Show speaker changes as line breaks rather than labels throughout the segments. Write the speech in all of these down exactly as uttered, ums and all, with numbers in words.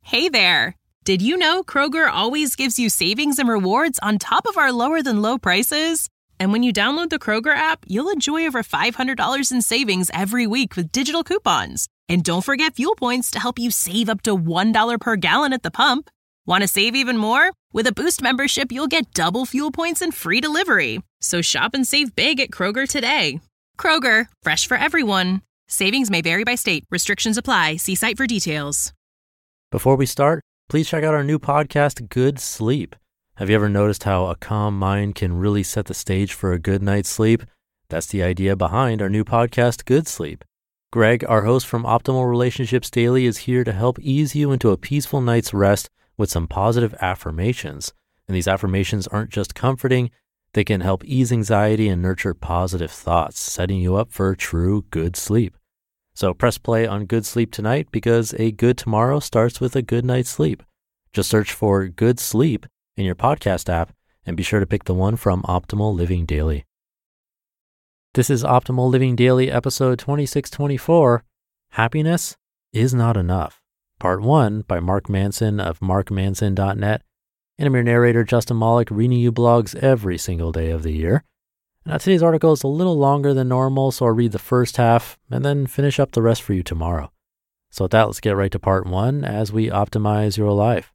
Hey there! Did you know Kroger always gives you savings and rewards on top of our lower-than-low prices? And when you download the Kroger app, you'll enjoy over five hundred dollars in savings every week with digital coupons. And don't forget fuel points to help you save up to one dollar per gallon at the pump. Want to save even more? With a Boost membership, you'll get double fuel points and free delivery. So shop and save big at Kroger today. Kroger, fresh for everyone. Savings may vary by state. Restrictions apply. See site for details.
Before we start, please check out our new podcast, Good Sleep. Have you ever noticed how a calm mind can really set the stage for a good night's sleep? That's the idea behind our new podcast, Good Sleep. Greg, our host from Optimal Relationships Daily, is here to help ease you into a peaceful night's rest with some positive affirmations. And these affirmations aren't just comforting, they can help ease anxiety and nurture positive thoughts, setting you up for true good sleep. So press play on Good Sleep tonight because a good tomorrow starts with a good night's sleep. Just search for Good Sleep in your podcast app and be sure to pick the one from Optimal Living Daily. This is Optimal Living Daily episode twenty-six twenty-four, Happiness is Not Enough, part one by Mark Manson of mark manson dot net. And I'm your narrator, Justin Malik, reading you blogs every single day of the year. Now, today's article is a little longer than normal, so I'll read the first half and then finish up the rest for you tomorrow. So with that, let's get right to part one as we optimize your life.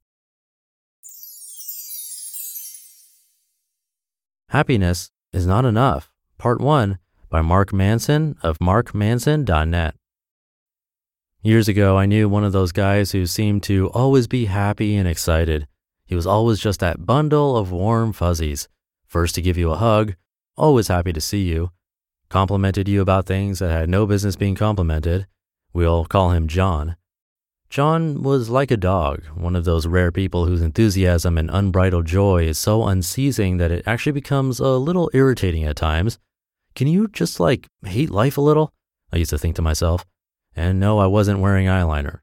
Happiness is Not Enough, part one by Mark Manson of mark manson dot net. Years ago, I knew one of those guys who seemed to always be happy and excited. He was always just that bundle of warm fuzzies, first to give you a hug, always happy to see you, complimented you about things that had no business being complimented. We'll call him John. John was like a dog, one of those rare people whose enthusiasm and unbridled joy is so unceasing that it actually becomes a little irritating at times. Can you just like hate life a little? I used to think to myself. And no, I wasn't wearing eyeliner.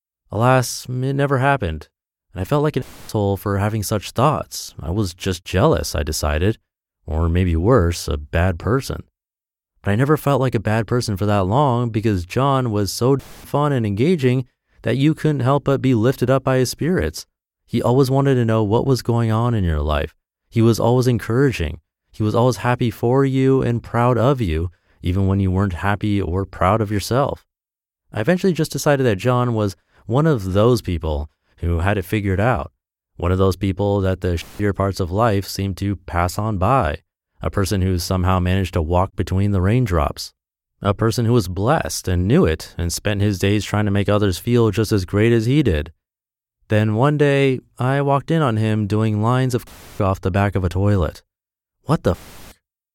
Alas, it never happened. And I felt like an asshole for having such thoughts. I was just jealous, I decided. Or maybe worse, a bad person. But I never felt like a bad person for that long because John was so fun and engaging that you couldn't help but be lifted up by his spirits. He always wanted to know what was going on in your life. He was always encouraging. He was always happy for you and proud of you, even when you weren't happy or proud of yourself. I eventually just decided that John was one of those people who had it figured out. One of those people that the shittier parts of life seem to pass on by. A person who somehow managed to walk between the raindrops. A person who was blessed and knew it and spent his days trying to make others feel just as great as he did. Then one day, I walked in on him doing lines of off the back of a toilet. What the f***?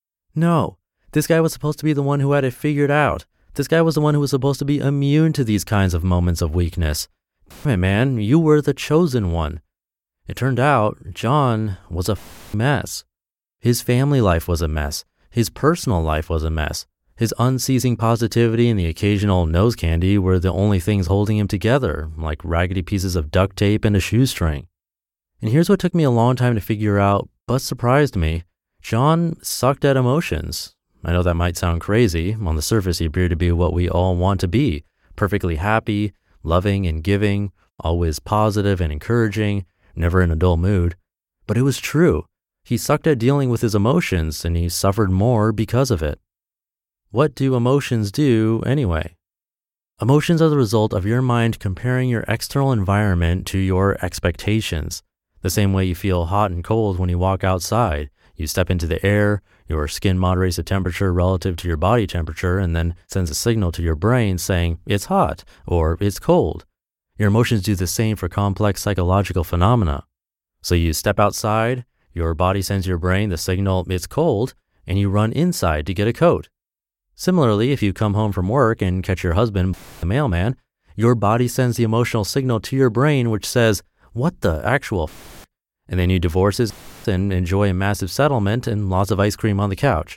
No, this guy was supposed to be the one who had it figured out. This guy was the one who was supposed to be immune to these kinds of moments of weakness. Damn it, man, you were the chosen one. It turned out John was a mess. His family life was a mess. His personal life was a mess. His unceasing positivity and the occasional nose candy were the only things holding him together, like raggedy pieces of duct tape and a shoestring. And here's what took me a long time to figure out, but surprised me. John sucked at emotions. I know that might sound crazy. On the surface, he appeared to be what we all want to be. Perfectly happy, loving and giving, always positive and encouraging, never in a dull mood. But it was true. He sucked at dealing with his emotions, and he suffered more because of it. What do emotions do anyway? Emotions are the result of your mind comparing your external environment to your expectations. The same way you feel hot and cold when you walk outside. You step into the air, your skin moderates the temperature relative to your body temperature, and then sends a signal to your brain saying it's hot or it's cold. Your emotions do the same for complex psychological phenomena. So you step outside, your body sends your brain the signal it's cold, and you run inside to get a coat. Similarly, if you come home from work and catch your husband, the mailman, your body sends the emotional signal to your brain which says, what the actual f-? And then you divorce his and enjoy a massive settlement and lots of ice cream on the couch.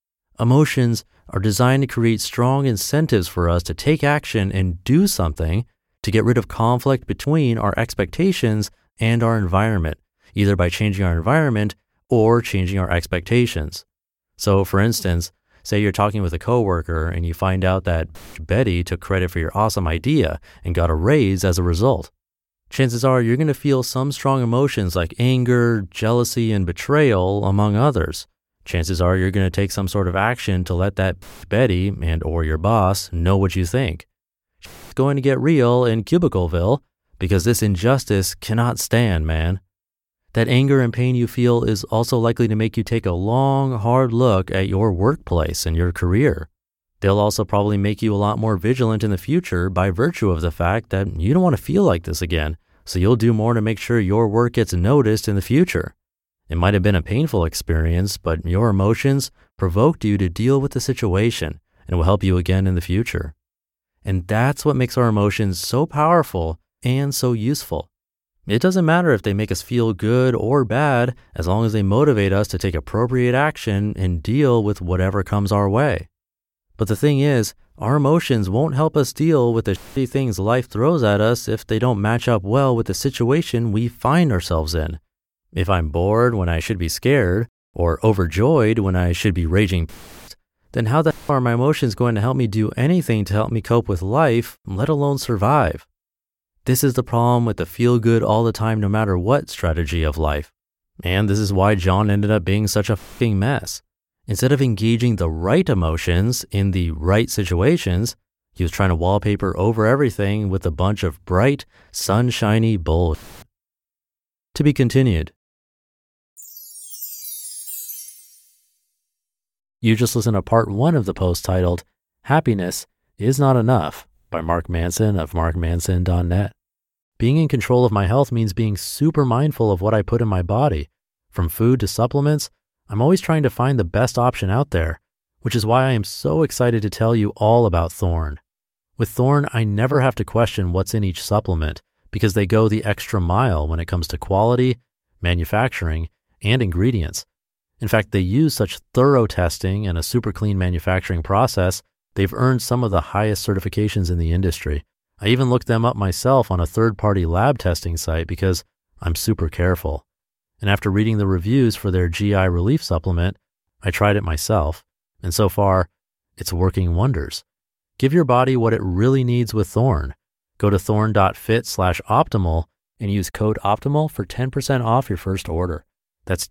Emotions are designed to create strong incentives for us to take action and do something to get rid of conflict between our expectations and our environment, either by changing our environment or changing our expectations. So, for instance, say you're talking with a coworker and you find out that Betty took credit for your awesome idea and got a raise as a result. chances are you're going to feel some strong emotions like anger, jealousy, and betrayal, among others. Chances are you're going to take some sort of action to let that Betty and or your boss know what you think. It's going to get real in Cubicleville because this injustice cannot stand, man. That anger and pain you feel is also likely to make you take a long, hard look at your workplace and your career. They'll also probably make you a lot more vigilant in the future by virtue of the fact that you don't want to feel like this again, so you'll do more to make sure your work gets noticed in the future. It might have been a painful experience, but your emotions provoked you to deal with the situation and will help you again in the future. And that's what makes our emotions so powerful and so useful. It doesn't matter if they make us feel good or bad, as long as they motivate us to take appropriate action and deal with whatever comes our way. But the thing is, our emotions won't help us deal with the shitty things life throws at us if they don't match up well with the situation we find ourselves in. If I'm bored when I should be scared, or overjoyed when I should be raging, then how the hell are my emotions going to help me do anything to help me cope with life, let alone survive? This is the problem with the feel good all the time no matter what strategy of life. And this is why John ended up being such a fucking mess. Instead of engaging the right emotions in the right situations, he was trying to wallpaper over everything with a bunch of bright, sunshiny bull. To be continued. You just listened to part one of the post titled, Happiness is Not Enough by Mark Manson of mark manson dot net. Being in control of my health means being super mindful of what I put in my body. From food to supplements, I'm always trying to find the best option out there, which is why I am so excited to tell you all about Thorne. With Thorne, I never have to question what's in each supplement because they go the extra mile when it comes to quality, manufacturing, and ingredients. In fact, they use such thorough testing and a super clean manufacturing process, they've earned some of the highest certifications in the industry. I even looked them up myself on a third-party lab testing site because I'm super careful. And after reading the reviews for their G I relief supplement, I tried it myself. And so far, it's working wonders. Give your body what it really needs with Thorne. Go to thorne.fit slash optimal and use code OPTIMAL for ten percent off your first order. That's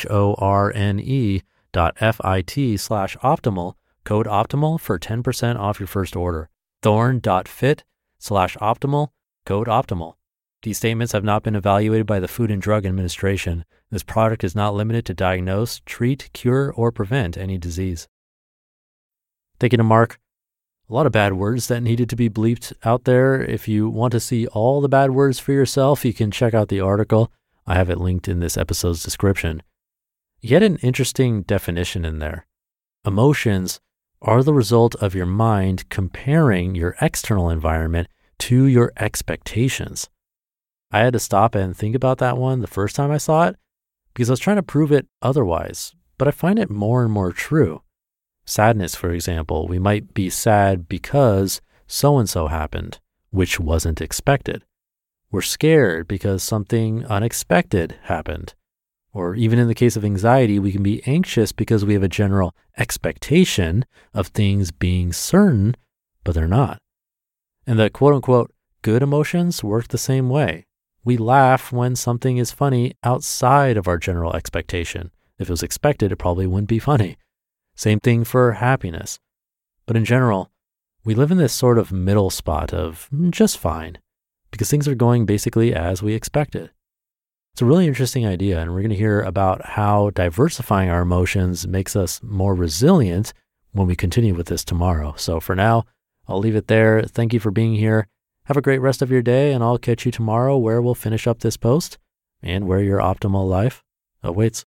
T-H-O-R-N-E dot F-I-T slash optimal, code OPTIMAL for ten percent off your first order. Thorne.fit slash optimal, code OPTIMAL. These statements have not been evaluated by the Food and Drug Administration. This product is not limited to diagnose, treat, cure, or prevent any disease. Thank you to Mark. A lot of bad words that needed to be bleeped out there. If you want to see all the bad words for yourself, you can check out the article. I have it linked in this episode's description. He had an interesting definition in there. Emotions are the result of your mind comparing your external environment to your expectations. I had to stop and think about that one the first time I saw it because I was trying to prove it otherwise, but I find it more and more true. Sadness, for example, we might be sad because so-and-so happened, which wasn't expected. We're scared because something unexpected happened. Or even in the case of anxiety, we can be anxious because we have a general expectation of things being certain, but they're not. And the quote-unquote good emotions work the same way. We laugh when something is funny outside of our general expectation. If it was expected, it probably wouldn't be funny. Same thing for happiness. But in general, we live in this sort of middle spot of just fine, because things are going basically as we expected. It's a really interesting idea, and we're going to hear about how diversifying our emotions makes us more resilient when we continue with this tomorrow. So for now, I'll leave it there. Thank you for being here. Have a great rest of your day, and I'll catch you tomorrow where we'll finish up this post and where your optimal life awaits.